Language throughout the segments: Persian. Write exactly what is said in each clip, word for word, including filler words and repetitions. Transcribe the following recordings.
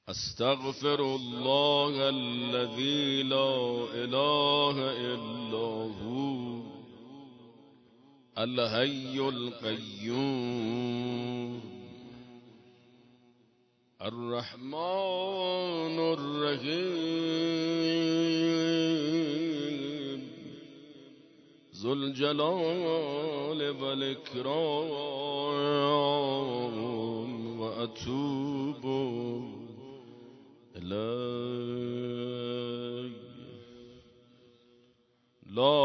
استغفر الله الذي لا اله الا هو الحي القيوم الرحمن الرحيم ذو الجلال والإكرام وأتوب إليه لا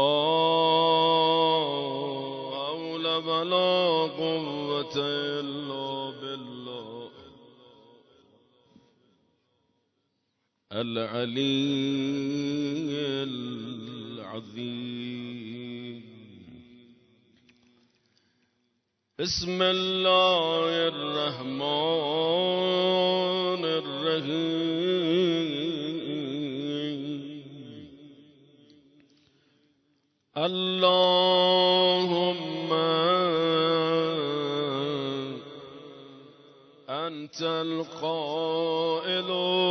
حول ولا قوة إلا بالله العلي العظيم. بسم الله الرحمن الرحيم. اللهم أنت القائل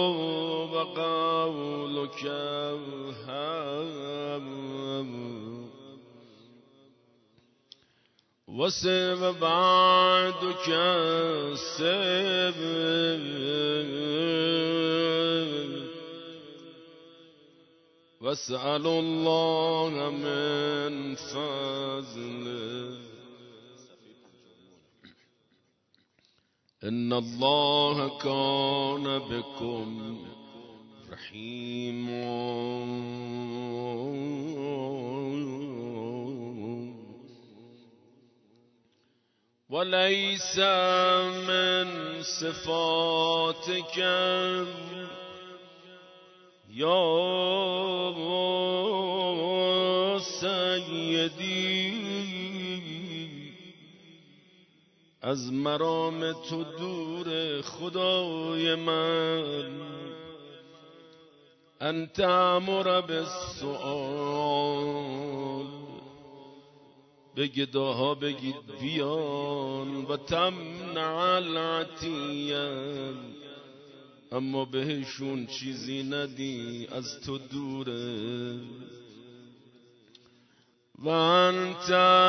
وقولك وسب بعدك سب واسأل الله من فضله إن الله كان بكم رحيما. وليس من صفاتك يا سيدي از مرام تو دور خدای من انت امر بالسؤال بگید آها بگید بیان و تمنع العطیه اما بهشون چیزی ندی از تو دوره و انت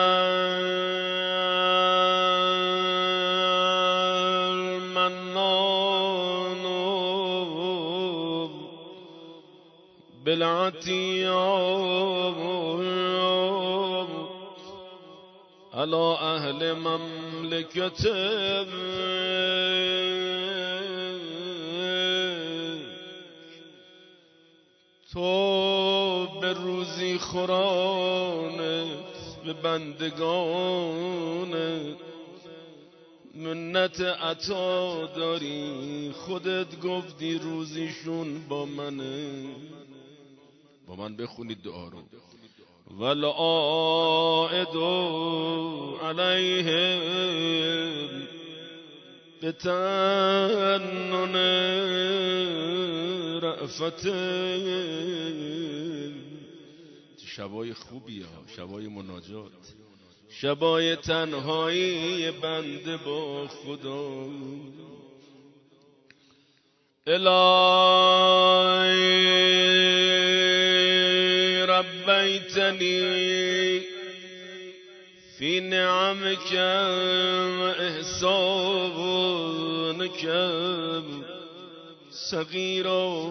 المنان بالعطیات على اهل مملکتك تو به روزی خورانت به بندگانت منت عطا داری. خودت گفتی روزیشون با منه. با من بخونید دعا رو. والعائد علیهم بتنن رأفته. شبای خوبی ها، شبای مناجات، شبای تنهایی بنده با خدا. الهی ربیتنی فی نعمک و احسانک صغیرا.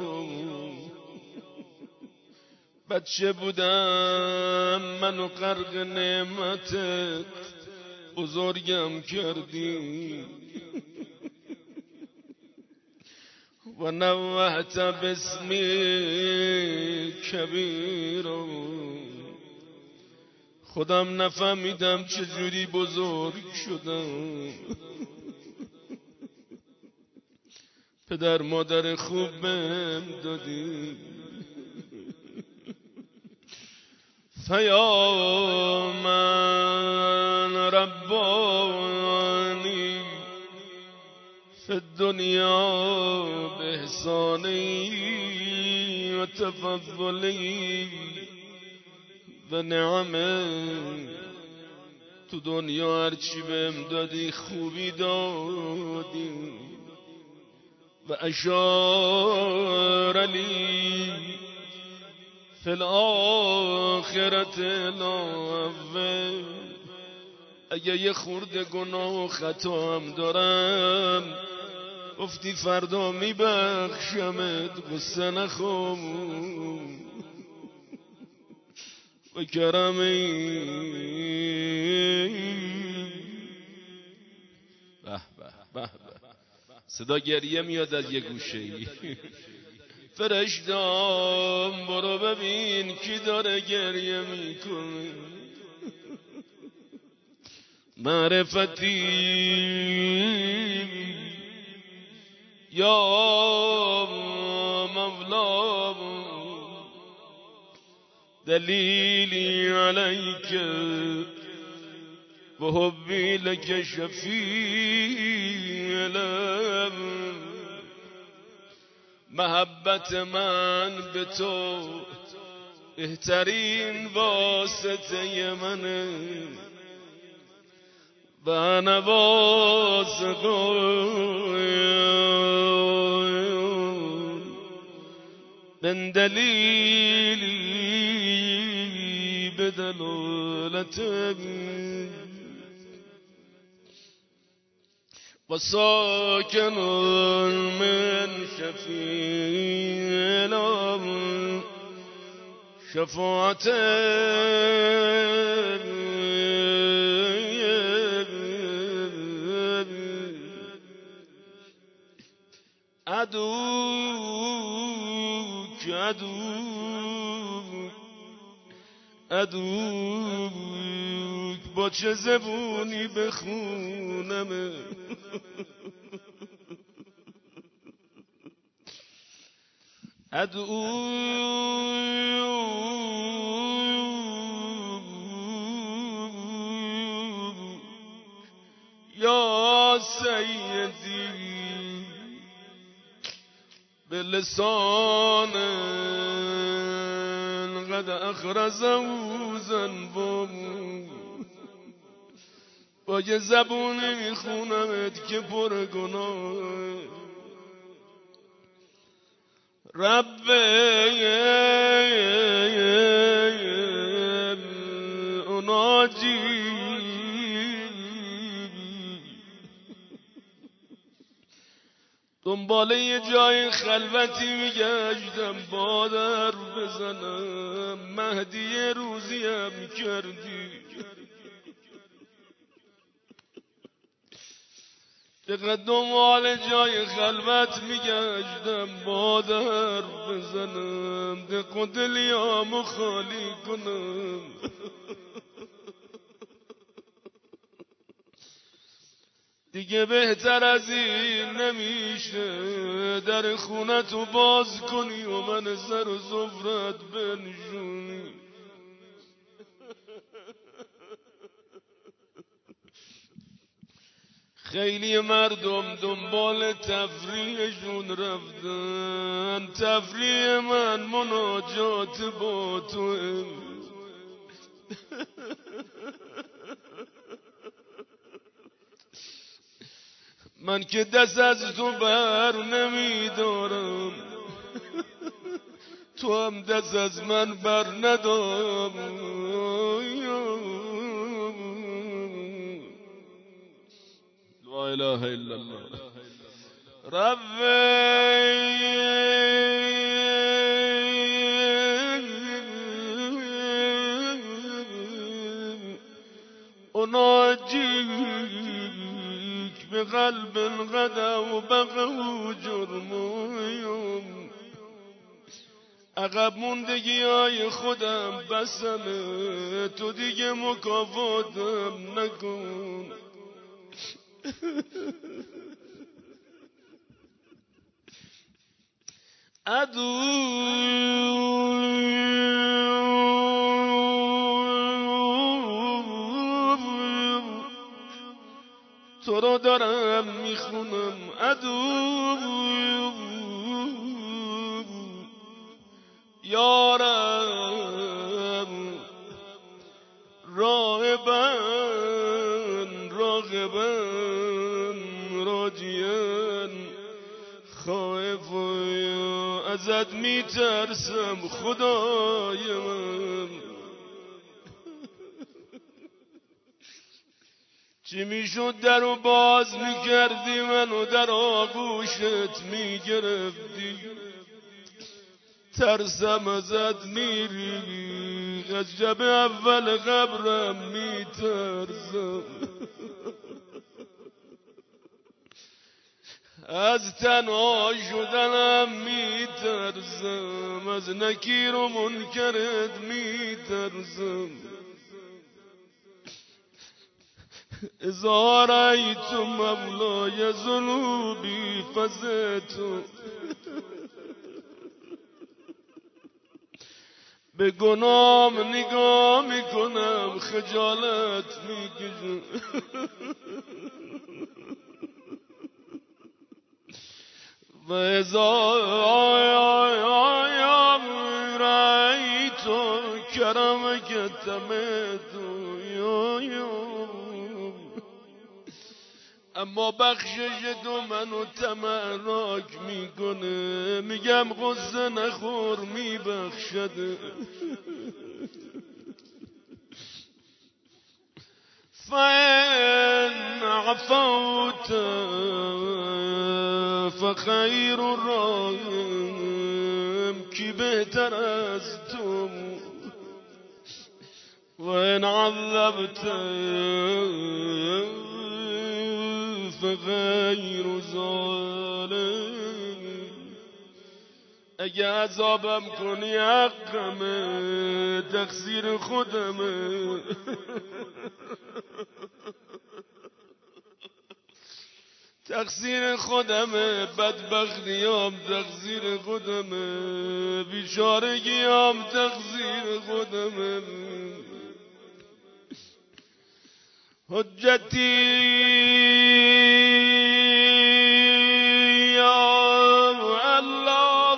بچه بودم منو غرق نعمتت بزرگم کردی و نوحت باسمی کبیرا. خودم نفهمیدم چجوری بزرگ شدم. پدر مادر خوب بهم دادی. فیا من ربانی فی الدنیا بإحسانی و تفضلی و نعمه. تو دنیا هرچی بهم دادی خوبی دادی. و اشار لی فی الاخرت الاول اگه یه خورده گناه و خطا هم دارم گفتی فردا میبخشمت قصه نخون و کرمی به به به صدا گریه میاد از یه گوشه ای فرشتام برو ببین کی داره گریه میکنه معرفتی یا مولا دلیلی علیک و حبی لک شفیع لب محبت من به تو بهترین واسطه منه و نواز من دلیلی بدلالت و ساکن من شفیع لب شفاعت عدوک عدوک عدوک با چه زبونی بخونم عدوک یا سیدی بلسان قد اخرزه ذنبم با یه زبونی میخونمت که پر گناه رب اناجی دنباله یه جای خلوتی میگشتم با در بزنم مهدی روزیم کردی چقدر دنبال جای خلوت میگشتم با در بزنم دق و دلیامو خالی کنم دیگه بهتر از این نمیشه در خونتو باز کنی و من سر و زفرت بنشونی خیلی مردم دنبال تفریحشون رفتن تفریح من مناجات با توه من که دست از تو بر نمیدارم تو هم دست از من بر ندار لا اله الا الله رب اناجیک به قلب غدا و بقه جرمیم عقب موندگی های خودم بسمه تو دیگه مکافاتم نکن عدو تو رو دارم میخونم عدو یارم راهبن راغبن راجین خائف و ازت میترسم خدای من. چی میشد درو باز میکردی منو در آغوشت میگرفتی، ترسم ازت میری از شب اول قبرم میترسم، از تنها شدنم میترسم، از نکیر و منکرت میترسم. اذا رأیت مولای ذنوبی فزعت، به گناهم نگاه میکنم خجالت میکشم. و اذا رأیت کرمک تمت، اما بخشش تو منو تمرک میکنه، میگم غصه نخور میبخشده. فإن عفوت فخیر الراحم، کی بهتر از تو؟ و ان عذبت فغیر ظالم، اگه عذابم کنی حقمه، تقصیر خودمه. تقصیر خودمه، بدبختیام تقصیر خودمه، بیچارگیام تقصیر خودمه. حجتی یا الله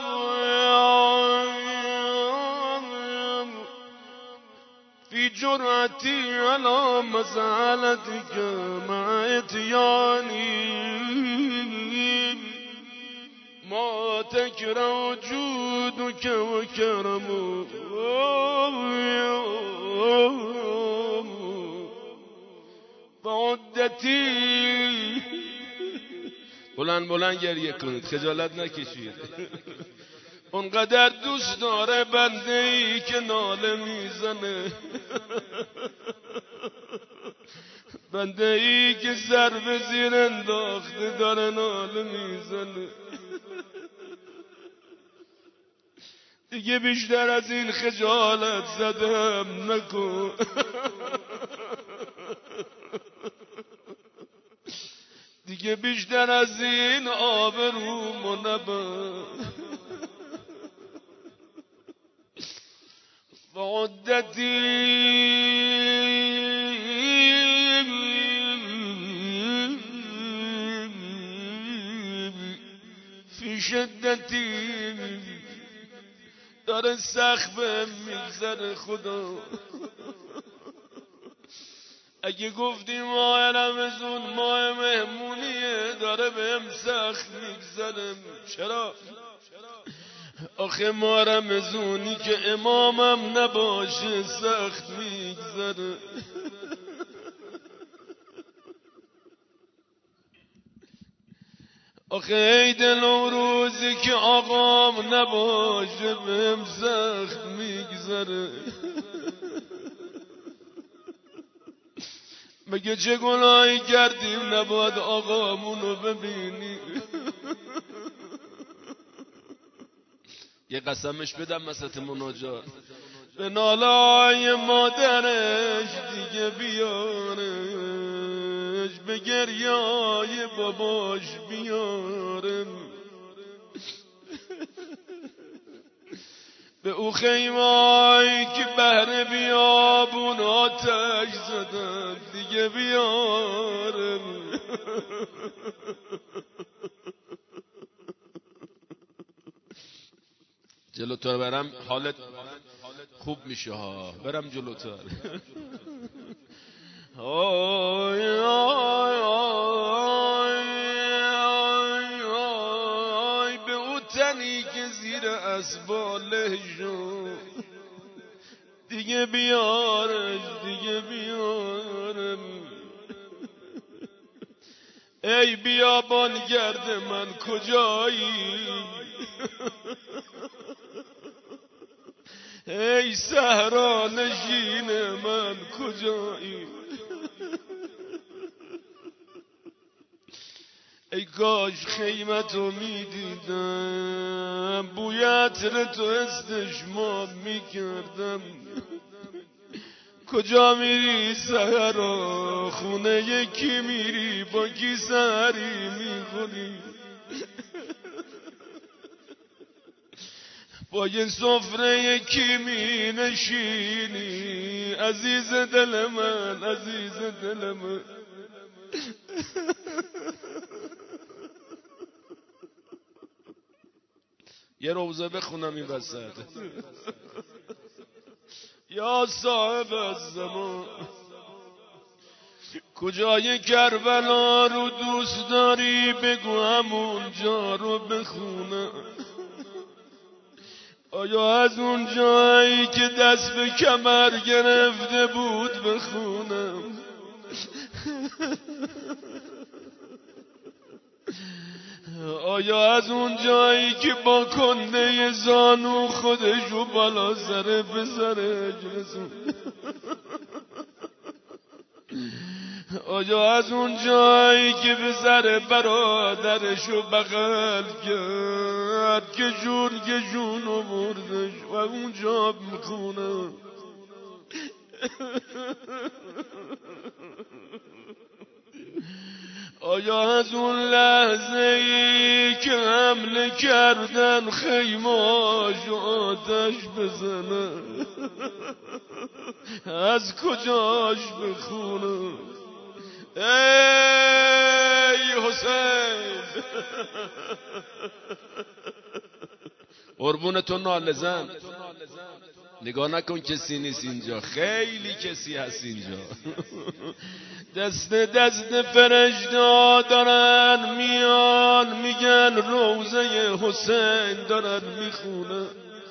فی جرأتی علی مسألتک مع اتیانی ما تکره جودک و کرمک. بعدتی بلند بلند گریه کنید، خجالت نکشید. اونقدر دوست داره بنده ای که ناله میزنه، بنده ای که سر به زیر انداخته داره ناله میزنه. دیگه بیشتر از این خجالت زدم نکن. دیگه بیشتر از این آبرومو نبر. وعدتی فی شدتی، داره سخت بهم میگذره خدا. اگه گفتی ماه رمضان ماه مهمونیه، داره بهم سخت میگذره. چرا؟ آخه ماه رمضانی که امامم نباشه سخت میگذره. آخه عید نوروزی که آقام نباشه بهم سخت میگذره. مگه چه گناهی کردیم نباید آقامونو ببینی؟ یه قسمش بدم وسط مناجات، به نالای مادرش دیگه بیارش، به گریای باباش بیارم، به او خیمایی که بهر بیابون آتش زدن دیگه بیارم. جلوتر برم حالت خوب میشه ها، برم جلوتر. آی آی آی آی منی که زیر اسباله شد دیگه بیارش دیگه بیارم ای بیابان گرد من کجایی ای صحرا نشین من کجایی ای کاش خیمتو میدیدم بوی عطر تو استشمام میکردم کجا میری سحرا خونه یکی میری با کی سحری میخوری با یه سفره یکی می نشینی عزیز دل من عزیز دل من یه روزه بخونم این وسط یا صاحب الزمان کجای کربلا رو دوست داری بگو همونجا رو بخونم آیا از اون جایی که دست به کمر گرفته بود بخونم آیا از اون جایی که با کنده زانو خودشو بالا سره بسره رسون آیا از اون جایی که به سر برادرشو بغل کرد که جون که جونو بردش و اونجا میخونه آیا از اون لحظه ای که حمله کردن خیمه‌هاشو آتش بزنن از کجاش بخونه ای حسین قربون تو ناله زن نگاه نکن کسی نیست اینجا خیلی کسی هست اینجا دست دست فرشتا دارن میان میگن روزه حسین دارن میخونه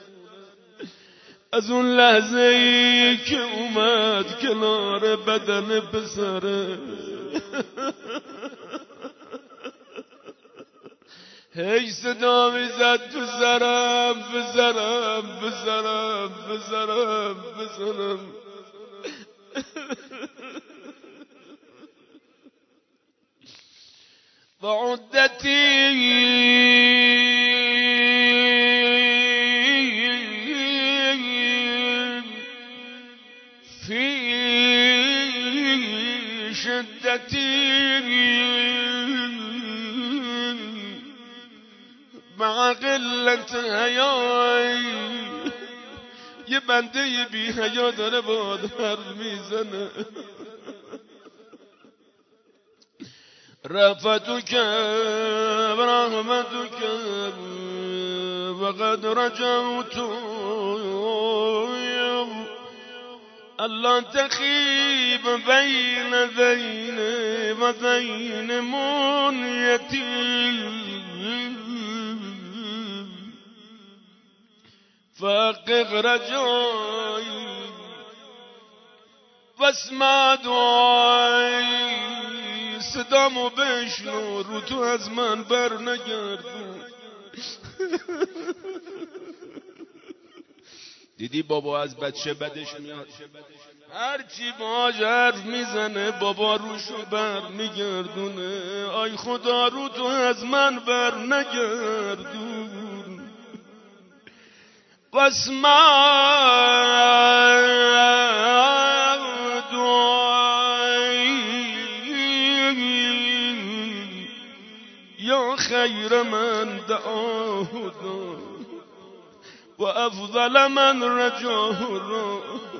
از اون لحظه ای که اومد کنار بدن پسره هی صدا میزد تو سرم بزنم بزنم بزنم بزنم و عدتی فی شدتی مع قلت حیایی یه بنده بی حیا داره با حرف میزنه رفتك برحمتك وقد رجوت الله تخيب بين بين وبين منيتي فحقق رجائي واسمع دعائي صدامو بشنو رو تو از من بر نگردون دیدی بابا از بچه بدش میاد هرچی باهاش حرف میزنه بابا روشو بر میگردونه آی خدا رو تو از من بر نگردون واسمع یا خیر من دعاه و افضل من رجاه را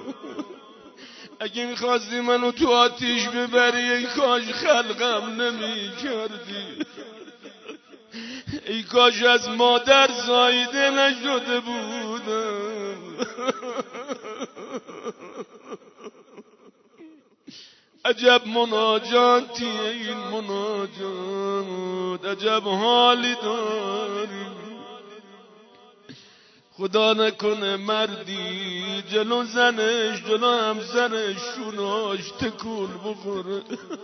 اگه میخواستی منو تو آتیش ببری ای کاش خلقم نمی کردی ای کاش از مادر زایده نشده بودم عجب مناجاتی این مناجات عجب حالی داری خدا نکنه مردی جلو زنش جلو همسرش شوناش تکون بخوره.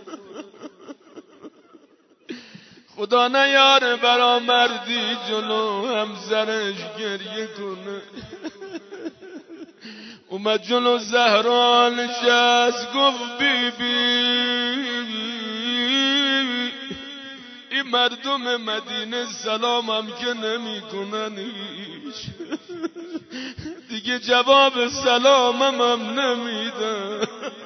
خدا نیاره برا مردی جلو همسرش گریه کنه. اومد جلو زهرا نشست گفت بی بی این مردم مدینه سلامم که نمی کنن هیچ، دیگه جواب سلامم هم نمیدن.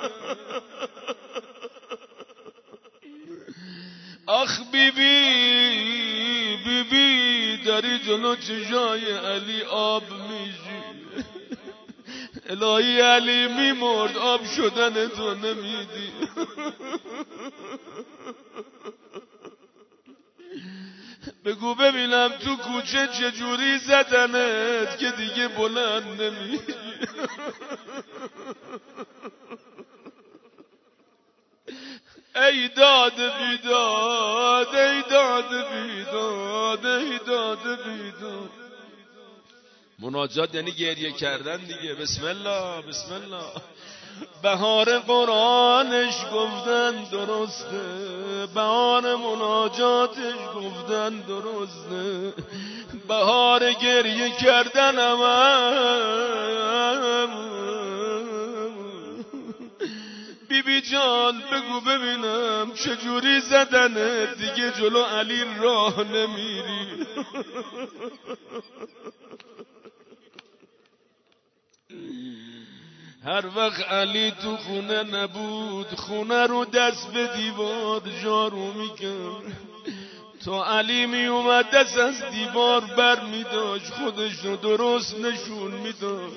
آخ بی بی بی بی داری جلو چشای علی آب میشی، الهی علی میمرد آب شدن تو نمیدی. بگو ببینم تو کوچه چجوری زدنت که دیگه بلند نمیدی. ای داد بیداد ای داد بیداد ای داد بیداد. مناجات یعنی گریه کردن دیگه. بسم الله بسم الله. بهار قرآنش گفتن درسته، بهار مناجاتش گفتن درسته، بهار گریه کردن هم. بی بی جان بگو ببینم چجوری زدنه دیگه جلو علی راه نمیری. هر وقت علی تو خونه نبود خونه رو دست به دیوار جارو میکرد، تا علی می اومد دست از دیوار بر می داشت خودش رو درست نشون میداد.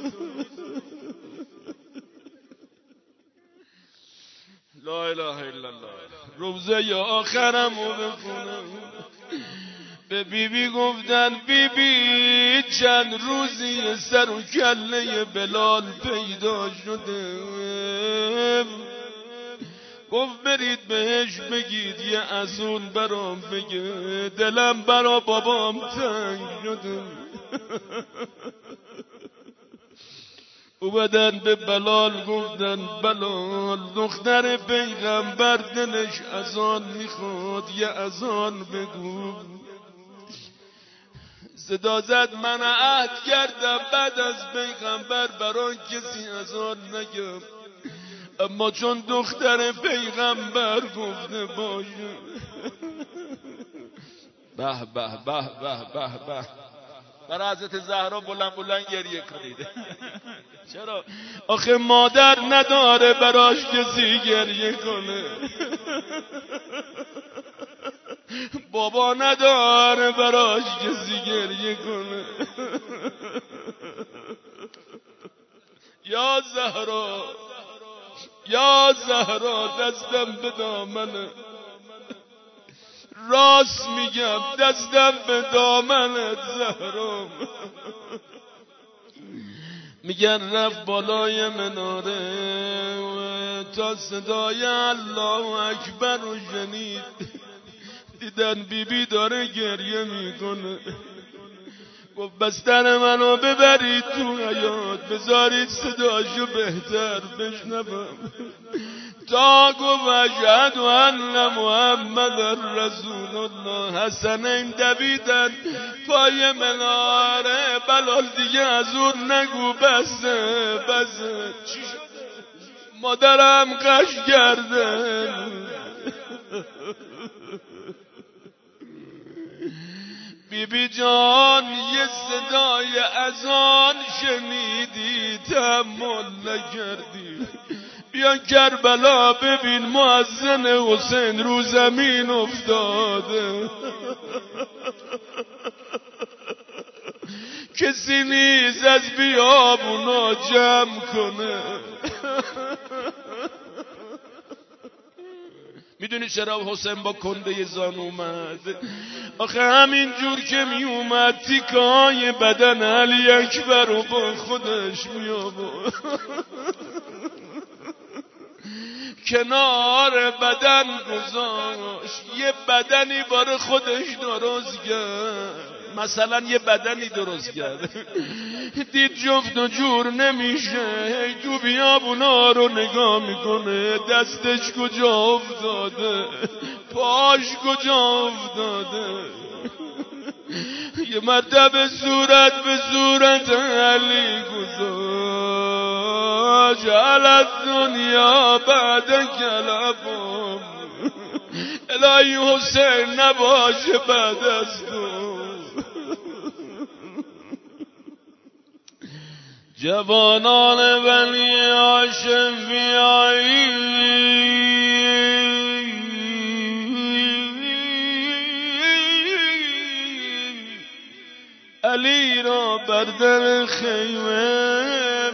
لا اله الا الله. روزه یا آخرم رو بخونم. به بی بی گفتن بی بی چند روزی سر و کله بلال پیدا شده، گفت برید بهش بگید یه ازون برام بگه، دلم برا بابام تنگ شده. اومدن به بلال گفتن بلال دختر پیغمبر دلش اذان میخواد یه اذان بگو. صدا زد من عهد کردم بعد از پیغمبر برای کسی اذان نگم، اما چون دختر پیغمبر گفته باشه. به به به به به به. برای حضرت زهرا بلند بلند گریه کنید. چرا؟ آخه مادر نداره براش کسی گریه کنه، بابا نداره براش کسی گریه کنه. یا زهرا یا زهرا دستم به دامنه، راست میگم دستم به دامنت زهرا. میگن رفت بالای مناره تا صدای الله اکبر رو شنید، دیدن بی بی داره گریه میکنه. گفت بستر منو ببرید تو حیاط بذارید صداشو بهتر بشنوم. تا گفت اشهد ان محمد رسول الله حسنین دویدن پای مناره. بلال دیگه از اون نگو بسه بسه. چی شده؟ مادرم قش کرده. بی بی جان یه صدای اذان شنیدی تحمل نکردی، بیا کربلا ببین مؤذن حسین رو زمین افتاده. کسی نیست از بیابونا جمع کنه. میدونی چرا حسین با کنده زان اومد؟ آخه همین جور که می اومد تیکای بدن علی اکبر رو با خودش می آورد کنار بدن گذاشت، یه بدنی بار خودش درست کرد. مثلا یه بدنی درست کرد، دید جفت و جور نمیشه، تو بیابونا رو نگاه میکنه، دستش کجا افتاده، پاش کجا افتاده. یه مرتبه صورت به صورت علی گذاشت، علت دنیا بعد کلبم، الهی حسین نباشه بعد از تو. جوانان ولی هاشم بیایی، علی را بر در خیمه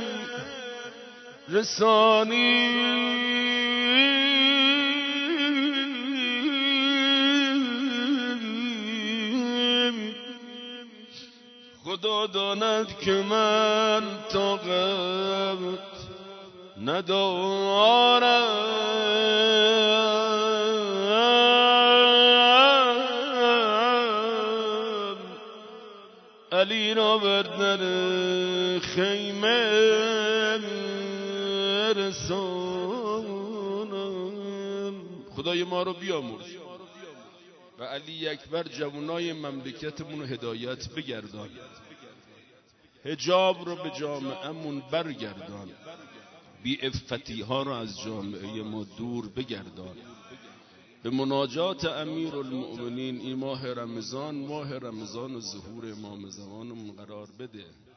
رسانی. خدا داند که من طاقت ندارم، علی را بر در خیمه رسانم. خدای ما رو بیامرز و علی اکبر جوانای مملکتمون رو هدایت بگردان، حجاب رو به جامعهمون برگردان، بی افتی ها رو از جامعه ما دور بگردان. به مناجات امیر المؤمنین این ماه رمضان، ماه رمضان و ظهور امام زمانمون قرار بده.